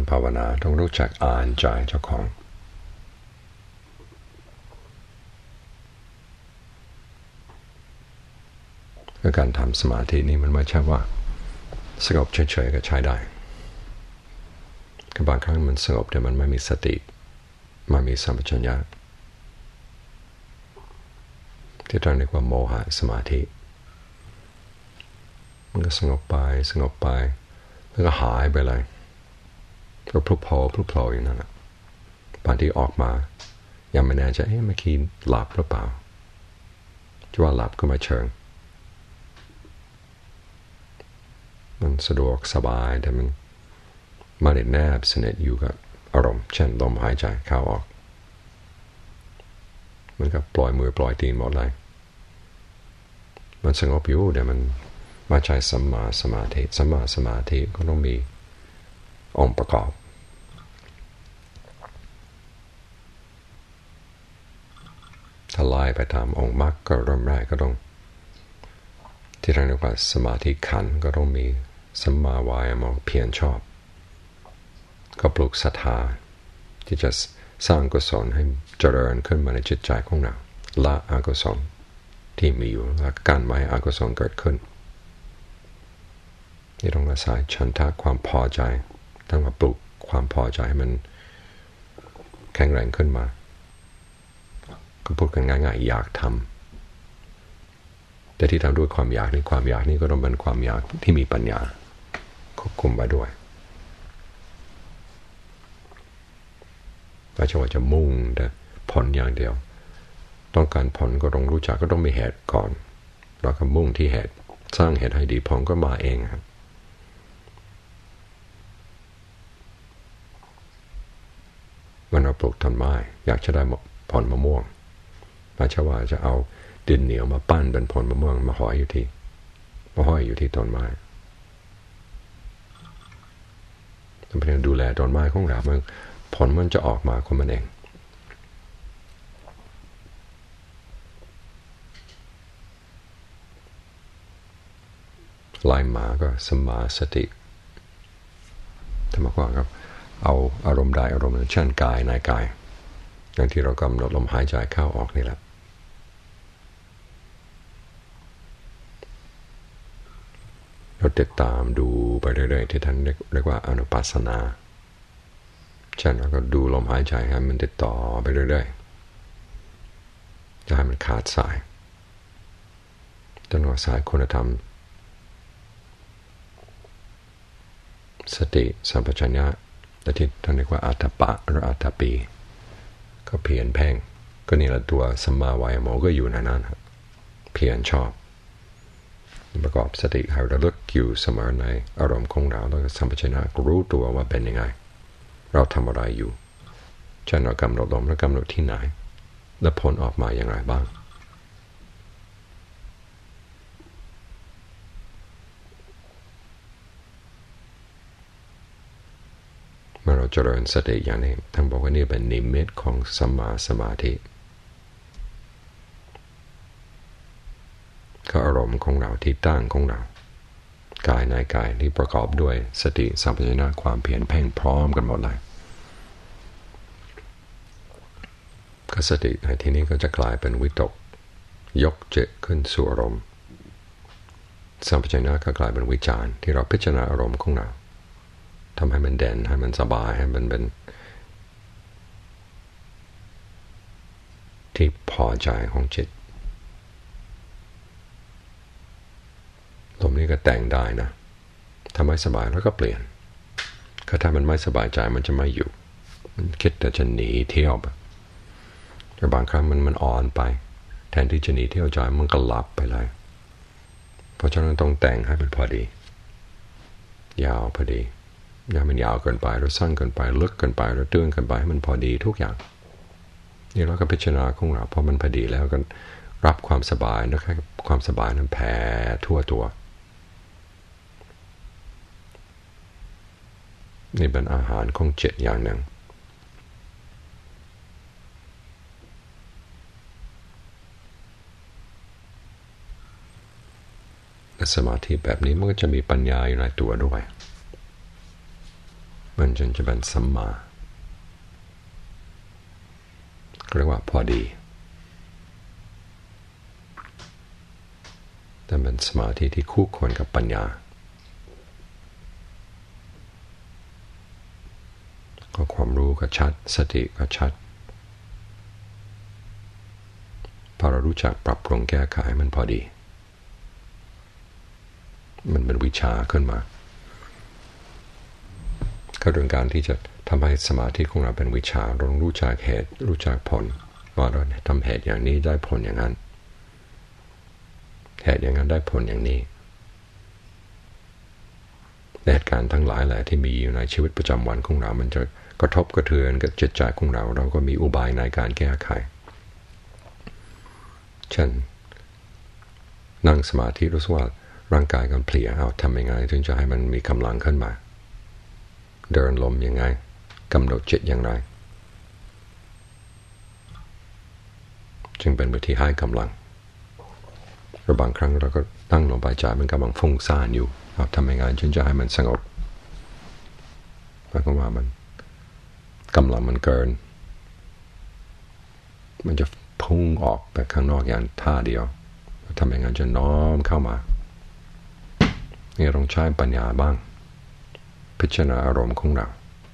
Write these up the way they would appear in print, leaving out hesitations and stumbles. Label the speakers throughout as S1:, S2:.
S1: การภาวนาต้องรู้จักอ่านใจเจ้าของการทำสมาธินี่มันไม่ใช่ว่าสงบเฉยๆก็ใช้ได้บางครั้งมันสงบแต่มันไม่มีสติไม่มีสัมปชัญญะที่เราเรียกว่าโมหะสมาธิมันก็สงบไปแล้วก็หายไปเลยก็พลุกโผล่อยู่นั่นแหละบางทีออกมายังไม่แน่ใจเมื่อกี้หลับหรือเปล่าจะว่าหลับก็ไม่เชิงมันสะดวกสบายแต่มันไม่ได้แนบสนิทอยู่กับอารมณ์เช่นลมหายใจเข้าออกมันก็ปล่อยมือปล่อยตีนหมดเลยมันสงบอยู่แต่มันไม่ใช่สัมมาสมาธิสัมมาสมาธิก็ต้องมีองค์ประกอบถ้าไล่ไปตามองค์มรรคก็เริ่มแรกก็ต้องที่เราเรียกว่าสมาธิขันธ์ก็ต้องมีสัมมาวายามะเพียรชอบก็ปลูกศรัทธาที่จะสร้างกุศลให้เจริญขึ้นมาในจิตใจของเราละอกุศลที่มีอยู่และการไม่ให้อกุศลเกิดขึ้นนี่ต้องอาศัยฉันทะความพอใจต้องมาปลูกความพอใจให้มันแข็งแรงขึ้นมาก็พูดกันง่ายๆอยากทำแต่ที่ทำด้วยความอยากนี่ก็ต้องเป็นความอยากที่มีปัญญาควบคุมไว้ด้วยไม่ใช่ว่าจะมุ่งแต่ผลอย่างเดียวต้องการผลก็ต้องรู้จักก็ต้องมีเหตุก่อนแล้วก็มุ่งที่เหตุสร้างเหตุให้ดีผลก็มาเองครับมันเราปลูกต้นไม้อยากจะได้ผลมะม่วงไม่ใช่ว่าจะเอาดินเหนียวมาปั้นเป็นผลมะม่วงมาห้อยอยู่ที่ต้นไม้ต้องพยายามดูแลต้นไม้ของเราผลมันจะออกมาของมันเองลายหมาก็สัมมาสติธรรมะว่าครับเอาอารมณ์ใดอารมณ์หนึ่งเช่นกายในกายอย่างที่เรากำหนดลมหายใจเข้าออกนี่แหละเราติดตามดูไปเรื่อยๆที่ท่านเรียกว่าอนุปัสสนาเช่นเราก็ดูลมหายใจให้มันติดต่อไปเรื่อยๆจะให้มันขาดสายจนกว่าสายคุณธรรมสติสัมปชัญญะและที่ท่านเรียกว่าอัตตปะหรืออัตตปีก็เพียรเพ่งก็นี่แหละตัวสัมมาวายามะก็อยู่ในนั้นเพียรชอบประกอบสติให้ระลึกอยู่เสมอในอารมณ์ของเราแล้วก็สัมปชัญญะรู้ตัวว่าเป็นยังไงเราทำอะไรอยู่เช่นเรากำหนดลมแล้วกำหนดที่ไหนและผลออกมาอย่างไรบ้างเมื่อเราเจริญสติอย่างนี้ท่านบอกว่านี่เป็นนิมิตของสัมมาสมาธิก็อารมณ์ของเราที่ตั้งของเรากายในกายที่ประกอบด้วยสติสัมปชัญญะความเพียรเพ่งพร้อมกันหมดเลยก็สติในที่นี้ก็จะกลายเป็นวิตกยกจิตขึ้นสู่อารมณ์สัมปชัญญะก็กลายเป็นวิจารณ์ที่เราพิจารณาอารมณ์ของเราทำให้มันเด่นให้มันสบายให้มันเป็นที่พอใจของจิตตรงนี้ก็แต่งได้นะถ้าไม่สบายแล้วก็เปลี่ยนก็ถ้ามันไม่สบายใจมันจะไม่อยู่มันคิดแต่จะหนีเที่ยวแบบแต่บางครั้งมันอ่อนไปแทนที่จะหนีเที่ยวใจมันก็หลับไปเลยเพราะฉะนั้นต้องแต่งให้มันพอดียาวพอดีอย่ามันยาวเกินไปหรือสั้นเกินไปลึกเกินไปหรือตื้นเกินไปให้มันพอดีทุกอย่างนี่เราก็พิจารณาของเราพอมันพอดีแล้วก็รับความสบายนะครับความสบายนั้นแผ่ทั่วตัวนี่เป็นอาหารของจิตอย่างหนึ่งสมาธิแบบนี้มันก็จะมีปัญญาอยู่ในตัวด้วย มมันจึงจะเป็นสัมมาเรียกว่าพอดีแต่เป็นสมาธิที่คู่ควรกับปัญญาก็ความรู้ก็ชัดสติก็ชัดพอเรารู้จักปรับปรุงแก้ไขมันพอดีมันเป็นวิชาขึ้นมาก็เรื่องการที่จะทำให้สมาธิของเราเป็นวิชาเราต้องรู้จักเหตุรู้จักผลว่าเราทำเหตุอย่างนี้ได้ผลอย่างนั้นเหตุอย่างนั้นได้ผลอย่างนี้เหตุการณ์ทั้งหลายแหละที่มีอยู่ในชีวิตประจำวันของเรามันจะกระทบกระเทือนกับจิตใจของเราเราก็มีอุบายในการแก้ไขเช่นนั่งสมาธิรู้สึกว่าร่างกายกันเพลียเอาทำยังไงถึงจะให้มันมีกำลังขึ้นมาเดินลมยังไงกำหนดจิตอย่างไรจึงเป็นวิธีให้กำลังเราบางครั้งเราก็ตั้งลงไปใจมันกำลังฟุ้งซ่านอยู่เอาทำยังไงจึงจะให้มันสงบหมายความว่ามันกำลังมันเกินมันจะพุ่งออกไปข้างนอกอย่างท่าเดียวทำยังไงจะน้อมเข้ามานี่ต้องใช้ปัญญาบ้างพิจารณาอารมณ์ของเรา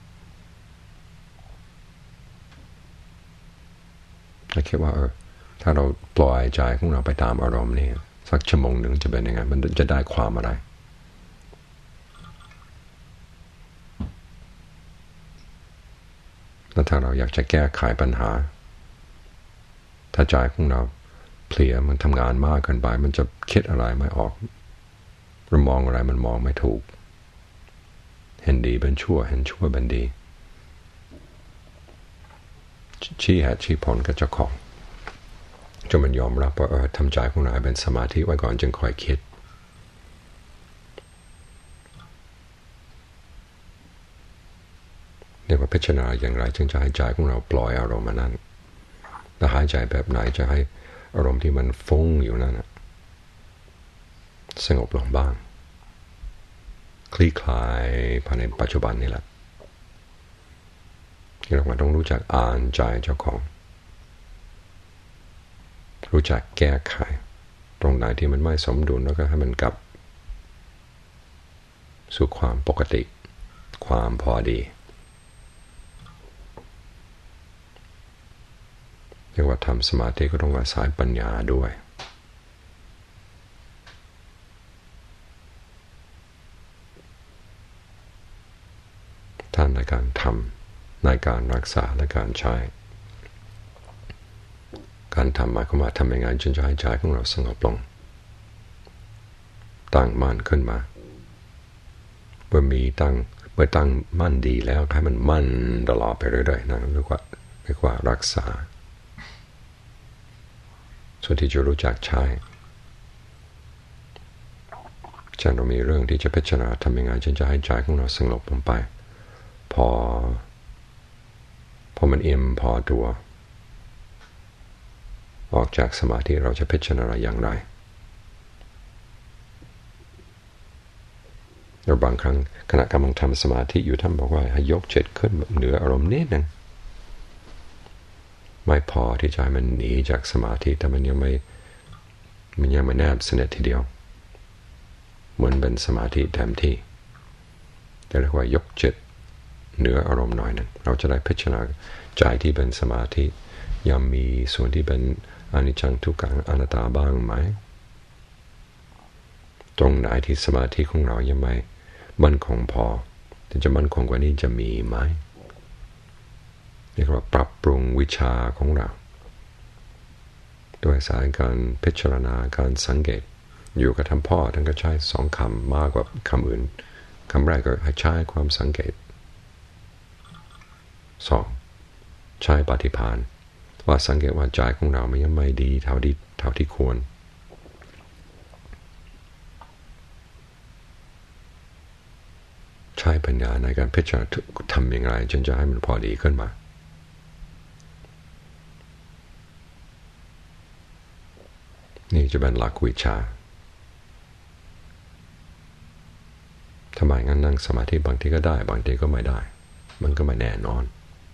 S1: แล้วคิดว่าถ้าเราปล่อยใจของเราไปตามอารมณ์นี่สักชั่วโมงหนึ่งจะเป็นยังไงมันจะได้ความอะไรแล้วถ้าเราอยากจะแก้ไขปัญหาถ้าใจของเราเพลียมันทำงานมากเกินไปมันจะคิดอะไรไม่ออกมันมองอะไรมันมองไม่ถูกเห็นดีเป็นชั่วเห็นชั่วเป็นดีชี้เหตุชี้ผลกับเจ้าของจนมันยอมรับว่าทำใจของเราเป็นสมาธิไว้ก่อนจึงค่อยคิดเรียกว่าพิจารณาอย่างไรจึงจะให้ใจของเราปล่อยอารมณ์นั้นและหายใจแบบไหนจะให้อารมณ์ที่มันฟุ้งอยู่นั้นสงบลงบ้างคลี่คลายภายในปัจจุบันนี่แหละที่เราต้องรู้จักอ่านใจเจ้าของรู้จักแก้ไขตรงไหนที่มันไม่สมดุลแล้วก็ให้มันกลับสู่ความปกติความพอดีเรียกว่าทำสมาธิก็ต้องอาศัยปัญญาด้วยท่านในการทำในการรักษาและการใช้การทำหมายความว่าทำยังไงจนจะให้ใจของเราสงบลงตั้งมั่นขึ้นมาเมื่อตั้งมั่นดีแล้วให้มันมั่นตลอดไปเรื่อยๆนะเรียกว่ารักษาส่วนที่จะรู้จักใช้เช่นเรามีเรื่องที่จะพิจารณาทำยังไงจนจะให้ใจของเราสงบลงไปพอมันเอ็มพอตัวออกจากสมาธิเราจะพิจารณาอย่างไรเราบางครั้งขณะกำลังทำสมาธิอยู่ท่านบอกว่าให้ยกจิตขึ้นเหนืออารมณ์นิดนึงไม่พอที่จะให้มันหนีจากสมาธิแต่มันยังไม่แนบสนิททีเดียวเหมือนเป็นสมาธิเต็มที่แต่เรียกว่ายกจิตเหนืออารมณ์หน่อยนึงเราจะได้พิจารณาใจที่เป็นสมาธิยังมีส่วนที่เป็นอนิจจังทุกขังอนัตตาบ้างไหมตรงไหนที่สมาธิของเรายังไม่มั่นคงพอที่จะมั่นคงกว่านี้จะมีไหมเรียกว่าปรับปรุงวิชาของเราด้วยสายการพิจารณาการสังเกตอยู่กับท่านพ่อท่านก็ใช้2 คำมากกว่าคำอื่นคำแรกก็ให้ใช้ความสังเกต2ใช้ปฏิภาณว่าสังเกตว่าใจของเรามันยังไม่ดีเท่าที่ควรใช้ปัญญาในการพิจารณาทำอย่างไรจนจะให้มันพอดีขึ้นมานี่จะเป็นหลักวิชาทำไมงั้นนั่งสมาธิบางทีก็ได้บางทีก็ไม่ได้มันก็ไม่แน่นอน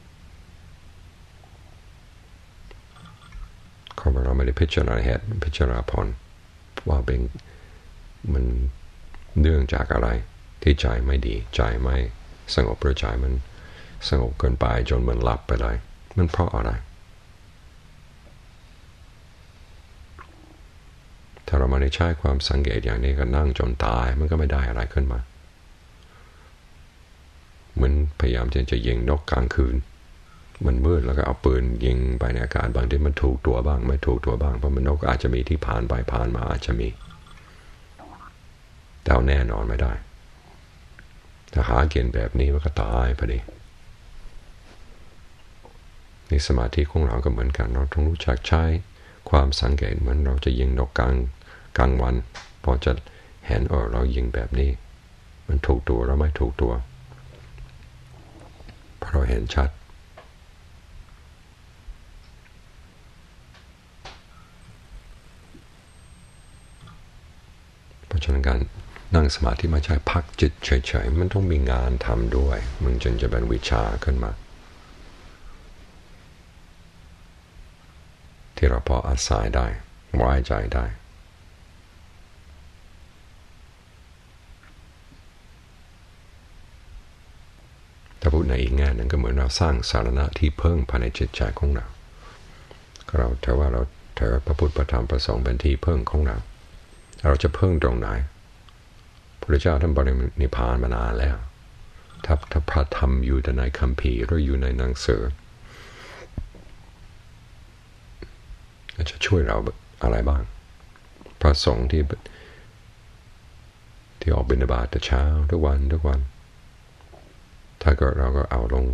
S1: เขาบอกเราไม่ได้พิจารณาเหตุพิจารณาผลว่าเป็นมันเนื่องจากอะไรที่ใจไม่ดีใจไม่สงบหรือใจมันสงบเกินไปจนมันหลับไปเลยมันเพราะอะไรถ้าเราไม่ได้ใช้ความสังเกตอย่างนี้ก็นั่งจนตายมันก็ไม่ได้อะไรขึ้นมาเหมือนพยายามจะยิงนกกลางคืนมันมืดแล้วก็เอาปืนยิงไปในอากาศบางทีมันถูกตัวบ้างไม่ถูกตัวบ้างเพราะมันนกอาจจะมีที่ผ่านไปผ่านมาอาจจะมีแต่แน่นอนไม่ได้ถ้าหาเกณฑ์แบบนี้มันก็ตายพอดีในสมาธิของเราก็เหมือนกันเราต้องรู้จักใช้ความสังเกตเหมือนเราจะยิงนกกลางวันพอจะเห็นเรายิงแบบนี้มันถูกตัวแล้วไม่ถูกตัวเพราะเราเห็นชัดเพราะฉะนั้นการนั่งสมาธิไม่ใช่พักจิตเฉยๆมันต้องมีงานทำด้วยมันจึงจะเป็นวิชาขึ้นมาที่เราพออาศัยได้ไว้ใจได้ถ้าพูดในอีกแง่หนึ่งก็เหมือนเราสร้างสารณะที่เพิ่งภายในจิตใจของเราถือว่าเราถือพระพุทธพระธรรมพระสงฆ์เป็นที่เพิ่งของเราจะเพิ่งตรงไหนพระเจ้าท่านบรินิพพานมานานแล้วถ้าพระธรรมอยู่แต่ในคัมภีร์หรืออยู่ในหนังสือจะช่วยเราอะไรบ้างพระสงฆ์ที่ออกบิณฑบาตแต่เช้าทุกวันถ้าเกิดเราก็เอาลง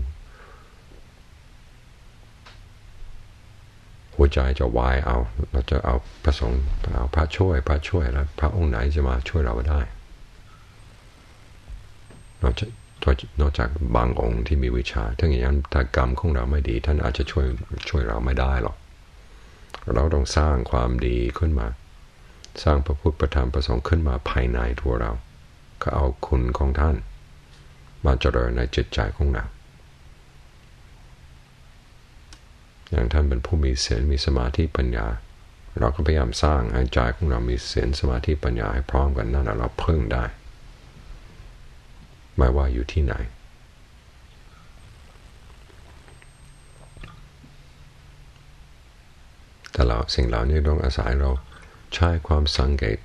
S1: หัวใจจะวายเราจะเอาพระสงฆ์เอาพระช่วยแล้วพระองค์ไหนจะมาช่วยเราได้นอกจากบางองค์ที่มีวิชาถ้าอย่างนั้นถ้ากรรมของเราไม่ดีท่านอาจจะช่วยเราไม่ได้หรอกเราต้องสร้างความดีขึ้นมาสร้างพระพุทธพระธรรมพระสงฆ์ขึ้นมาภายในตัวเราก็เอาคุณของท่านมาเจริญในจิตใจของเราอย่างท่านเป็นผู้มีศีลมีสมาธิปัญญาเราก็พยายามสร้างให้ใจของเรามีศีลสมาธิปัญญาให้พร้อมกันนั่นแหละเราเพิ่งได้ไม่ว่าอยู่ที่ไหนแต่สิ่งเหล่านี้ต้องอาศัยเราใช้ความสังเกต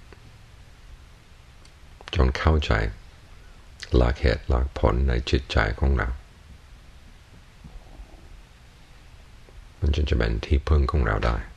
S1: จนเข้าใจหลักเหตุหลักผลในจิตใจของเรามันจะเป็นที่พึ่งของเราได้